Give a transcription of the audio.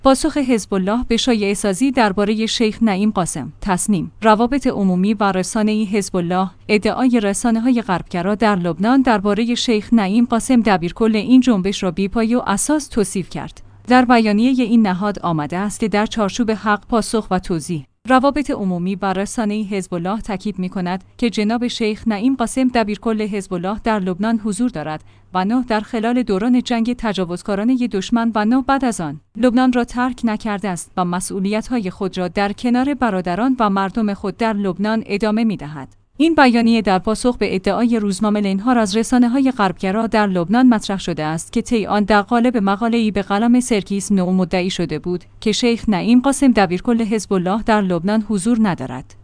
پاسخ حزب الله به شایعه‌سازی درباره شیخ نعیم قاسم. تصنیم: روابط عمومی و رسانه‌ای حزب الله ادعای رسانه‌های غربگرا در لبنان درباره شیخ نعیم قاسم دبیرکل این جنبش را بی‌پایه و اساس توصیف کرد. در بیانیه این نهاد آمده است که در چارچوب حق، پاسخ و توضیح، روابط عمومی و رسانه‌ای حزب الله تاکید می‌کند که جناب شیخ نعیم قاسم دبیرکل حزب الله در لبنان حضور دارد و نه در خلال دوران جنگ تجاوزکارانه دشمن و نه بعد از آن لبنان را ترک نکرده است و مسئولیت‌های خود را در کنار برادران و مردم خود در لبنان ادامه می‌دهد. این بیانیه در پاسخ به ادعای روزنامه النهار از رسانه‌های غربگرا در لبنان مطرح شده است که طی آن در قالب مقاله‌ای به قلم سرکیس نو مدعی شده بود که شیخ نعیم قاسم دبیرکل حزب الله در لبنان حضور ندارد.